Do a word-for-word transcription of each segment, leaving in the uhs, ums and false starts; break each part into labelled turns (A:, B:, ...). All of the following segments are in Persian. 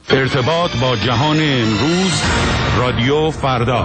A: ارتباط با جهان امروز، رادیو فردا.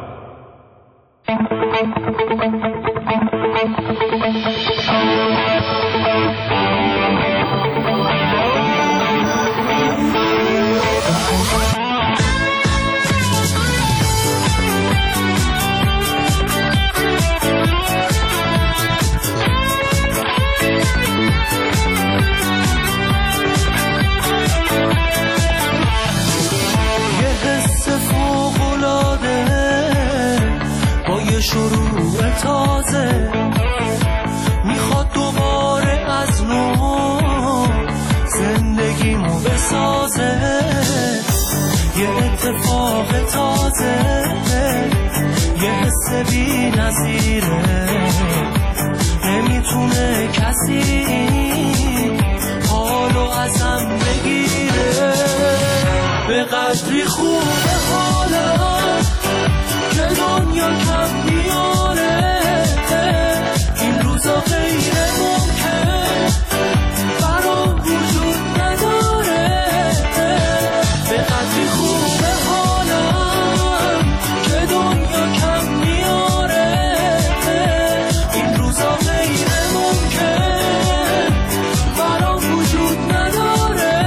B: شروع تازه میخواد دوباره از نو زندگیمو بسازه، یه اتفاق تازه، یه حس بی نظیره، نمیتونه کسی حالو ازم بگیره. به قدری خوبه حالم که دنیا کم میاره، این روزا غیر ممکن برام وجود نداره. به قدری خوبه حالم که دنیا کم میاره، این روزا غیر ممکن برام وجود نداره.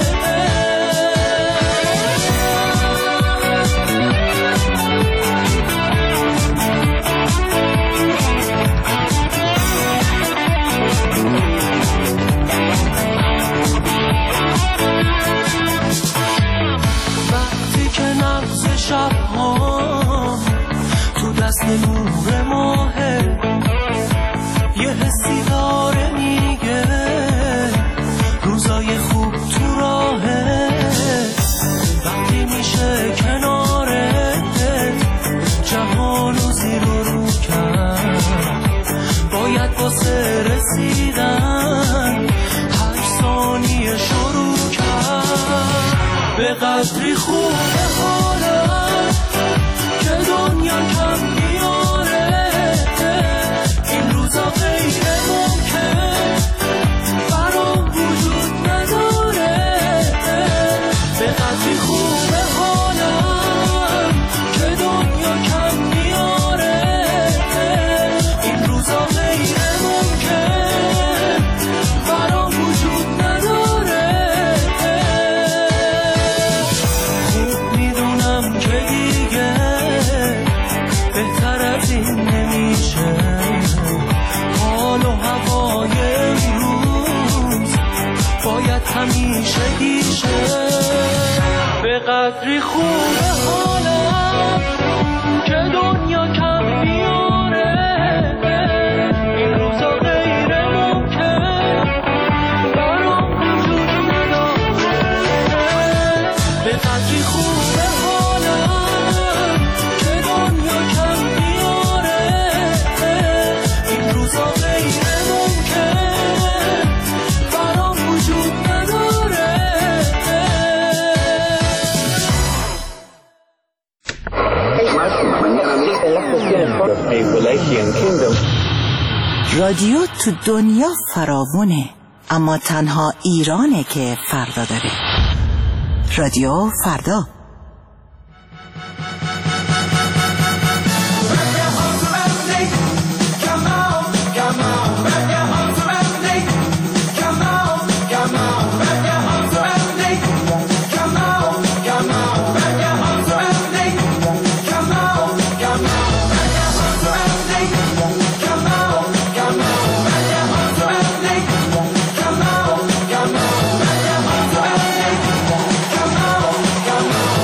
B: شب‌ها تو دست نور ماهه، یه حسی داره میگه روزای خوب تو راهه. وقتی میشه کنارت جهانو زیر و رو کرد، باید واسه رسیدن هر ثانیه شروع کرد. به قدری خوبه حالم که دنیا کم میاره، این روزا غیر ممکن برام وجود نداره. به قدری خوبه حالم که دنیا کم میاره، این روزا غیر ممکن برام وجود نداره. خوب میدونم که دیگه بهتر از این نمیشه، حال و هوای امروز باید همیشه گیشه. به قدری خوبه حالم که دنیا کم میاره، این روزا غیر ممکن برام وجود نداره. به قدری خوبه حالم که دنیا کم میاره، این روزا غیر ممکن برام وجود نداره.
C: رادیو تو دنیا فراوونه، اما تنها ایرانه که فردا داره. رادیو فردا.
B: Come on.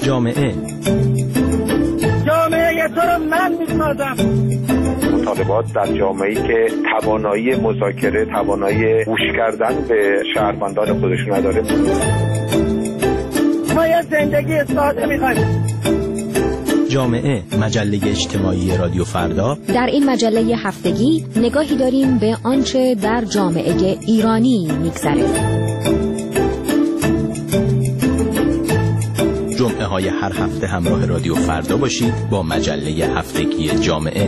D: جامعه
E: جامعه تو رو من میسازم.
F: مطالبات در جامعه‌ای که توانایی مذاکره، توانایی گوش کردن به شهروندان خودش نداره.
E: ما یه زندگی ساده می‌خوایم.
D: جامعه، مجله اجتماعی رادیو فردا.
G: در این مجله هفتگی نگاهی داریم به آنچه در جامعه ایرانی می‌گذره.
D: جمعه های هر هفته همراه رادیو فردا باشید با مجله هفتگی جامعه.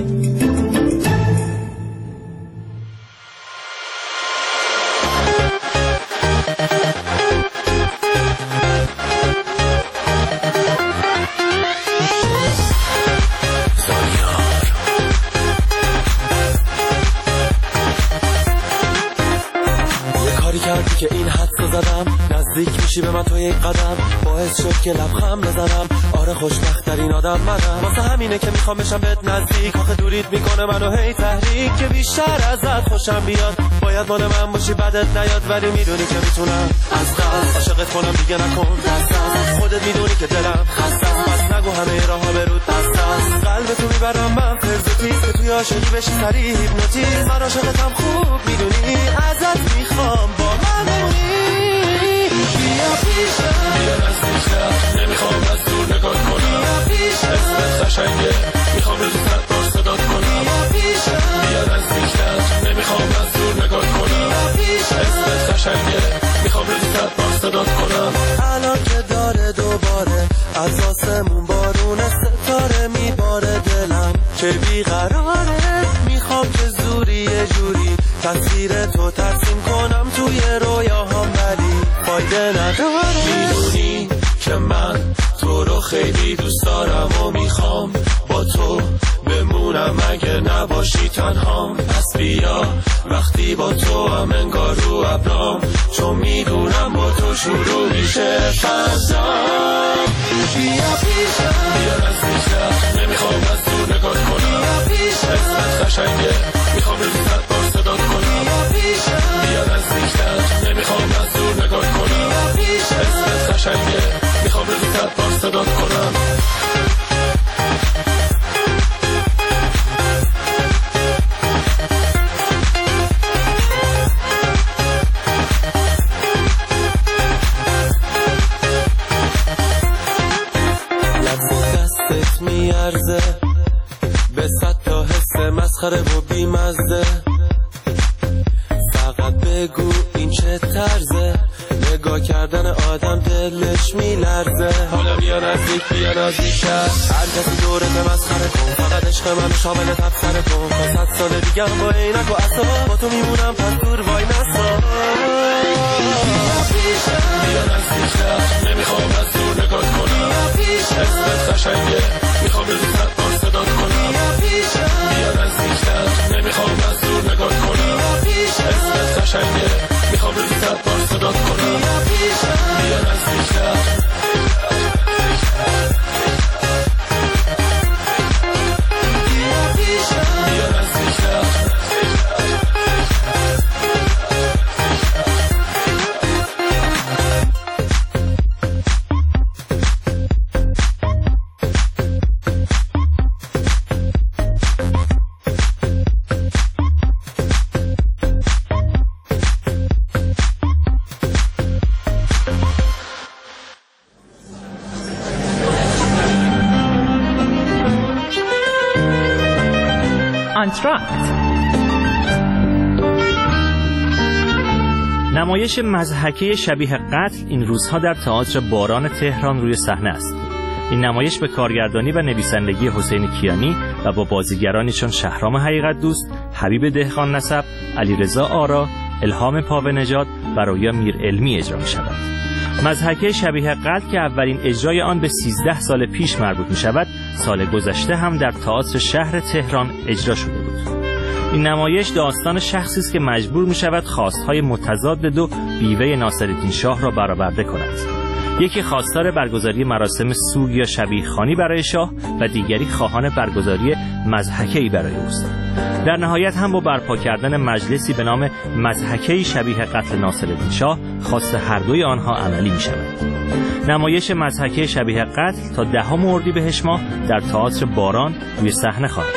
B: که این حدسو زدم نزدیک میشی به من تو یک قدم، باعث شد که لبخند بزنم. آره خوشبخت ترین آدم منم، واسه همینه که میخوام بشم بهت نزدیک. آخه دوریت میکنه منو هی تحریک، که بیشتر ازت خوشم بیاد. باید مال من باشی بدت نیاد، ولی میدونی که میتونم از قلب عاشقت کنم. دیگه نکن دست دست، خودت میدونی که دلم خسته است. بس نگو همه راهها برود دست دست. قلبتو میبرم من فرزتیز، که توی عاشقی بشی سریع هیپنوتیز. من عاشقتم خوب میدونی، ازت میخوام با من بیا پیشم، بیا نزدیکتر، نمیخوام از دور نگاه کنم. بیا پیشم، اسمت قشنگه، میخوام رو دوست بار صدات کنم. بیا پیشم، بیا نزدیکتر، نمیخوام از دور نگاه کنم. بیا پیشم، اسمت قشنگه، میخوام رو دوست بار صدات کنم. الان که داره دوباره از آسمون بارون ستاره میباره دلم، که بیقراره. میخوام که زوری یه جوری تصویر تو ترسیم کنم توی رویاهام، ولی فایده نداره. میدونی که من تو رو خیلی دوست دارم و میخوام با تو بمونم اگه نباشی تنهام. پس بیا وقتی با تو هم انگار رو ابرام، چون میدونم با تو شروع میشه فضام. بیا پیشم، بیا نزدیکتر، نمیخوام از دور نگاه کنم. بیا پیشم، اسمت قشنگه، میخوام رو دوست بار صدات کنم. بیا پیشم، بیا نزدیکتر، نمیخوام از دور نگاه کنم. بیا پیشم، اسمت قشنگه، میخوام رو دوست بار صدات کنم. میارزه به صد تا حس مسخره و بیمزه. فقط بگو این چه طرزه، نگاه کردن آدم دلش میلرزه. حالا بیا نزدیک، بیا نزدیکتر، هر کسی دورت مسخره کن. فقط عشق من شامل تبصره کن. تا صد سال دیگه با عینک و عصا با تو میمونم، پس دور وای نسا. بیا نزدیکتر، نمیخوام از دور نگاه کنم. اسمت قشنگه، میخوام رو دوست بار صدات کنم. بیا نزدیکتر، نمیخوام از دور نگاه کنم. اسمت قشنگه، میخوام رو دوست بار صدات کنم. بیا نزدیکتر.
H: نمایش مضحکه شبیه قتل این روزها در تئاتر باران تهران روی صحنه است. این نمایش به کارگردانی و نویسندگی حسین کیانی و با بازیگرانی چون شهرام حقیقت دوست، حبیب دهقان نسب، علیرضا آرا، الهام پاونژاد و رویا میرعلمی اجرا می شود. مضحکه شبیه قتل که اولین اجرای آن به سیزده سال پیش مربوط می شود، سال گذشته هم در تئاتر شهر تهران اجرا شده بود. این نمایش داستان شخصی است که مجبور می شود خواستهای متضاد دو بیوه ناصرالدین شاه را برآورده کند. یکی خواستار برگزاری مراسم سوگ یا شبیه‌خوانی برای شاه و دیگری خواهان برگزاری مضحکه‌ای برای اوست. در نهایت هم با برپا کردن مجلسی به نام مضحکه‌ای شبیه قتل ناصرالدین شاه خواست هر دوی آنها عملی می شود. نمایش مضحکه شبیه قتل تا دهم اردیبهشت ماه در تئاتر باران روی صحنه خواهد.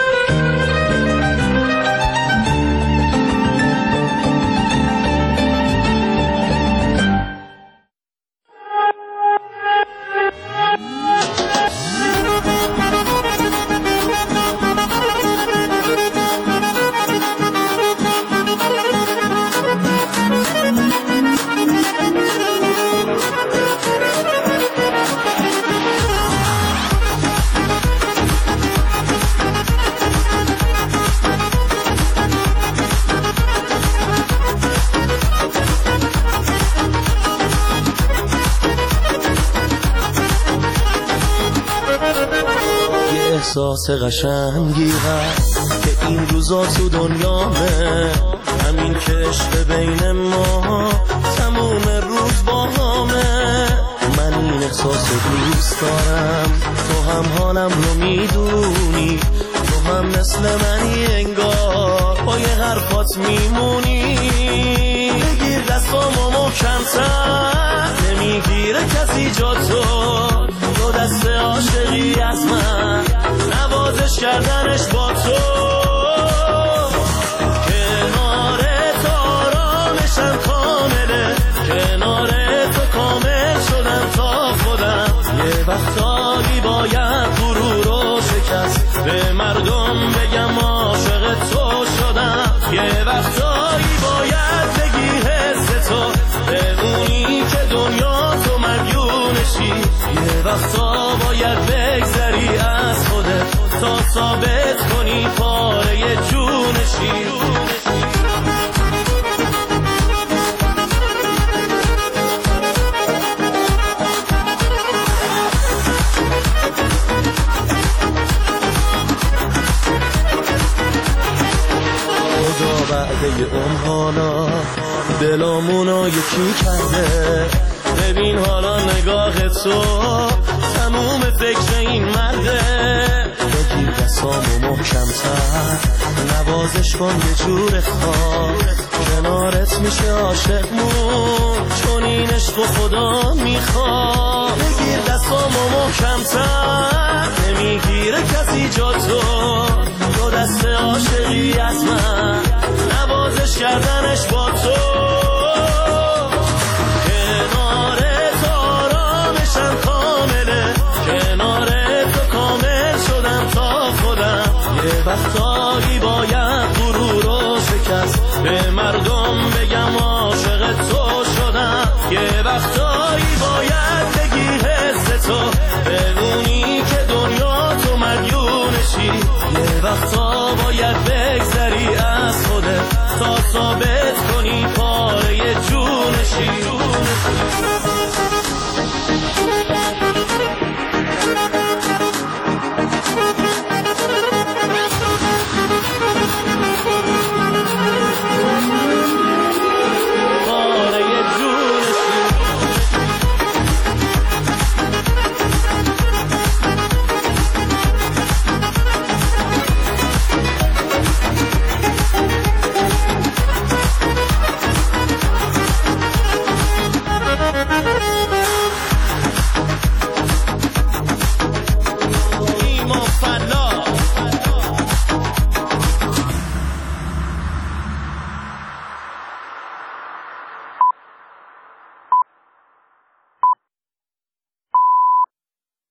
B: احساس قشنگی هست که این روزا تو دنیامه، همین که عشق بین ما تموم روز با همه. من این احساس دوست دارم، تو هم حالم رو میدونی، تو هم مثل منی انگار با یه حرفات میمونی. بگیر دستامو محکم‌تر، نمیگیره کسی جا تو، دو دست عاشقی از من، نوازش کردنش با تو. کنار تو آرامشم کامله، کنار تو کامل شدم تا خودم. یه وقتایی باید غرور رو شکست، به مردم بگم عاشق تو شدم. یه وقتایی باید بگی حس تو، بمونی که دنیا تو مدیونشی. یه وقتا باید بگذری از خودت تا ثابت کنی پاره جونشی. خدا بعد یه عمر حالا دلامونو یکی کرده. ببین حالا نگاه تو تموم فکر این مرده. بگیر دستامو محکم‌تر، نوازش کن یه جور خواب، کنارت میشه عاشقمون، چون این عشق خدا میخواد. بگیر دستامو محکم‌تر، نمیگیره کسی جا تو، دو دست عاشقی از من، نوازش کردنش با تو. کنار تو آرامشم کامله، کنار تو کامل شدم تا خودم. یه وقتایی باید غرور رو شکست، به مردم بگم عاشق تو شدم. یه وقتایی باید بگی حس تو، بمونی که دنیا تو مدیونشی. یه وقتا باید بگذری از خودت تا ثابت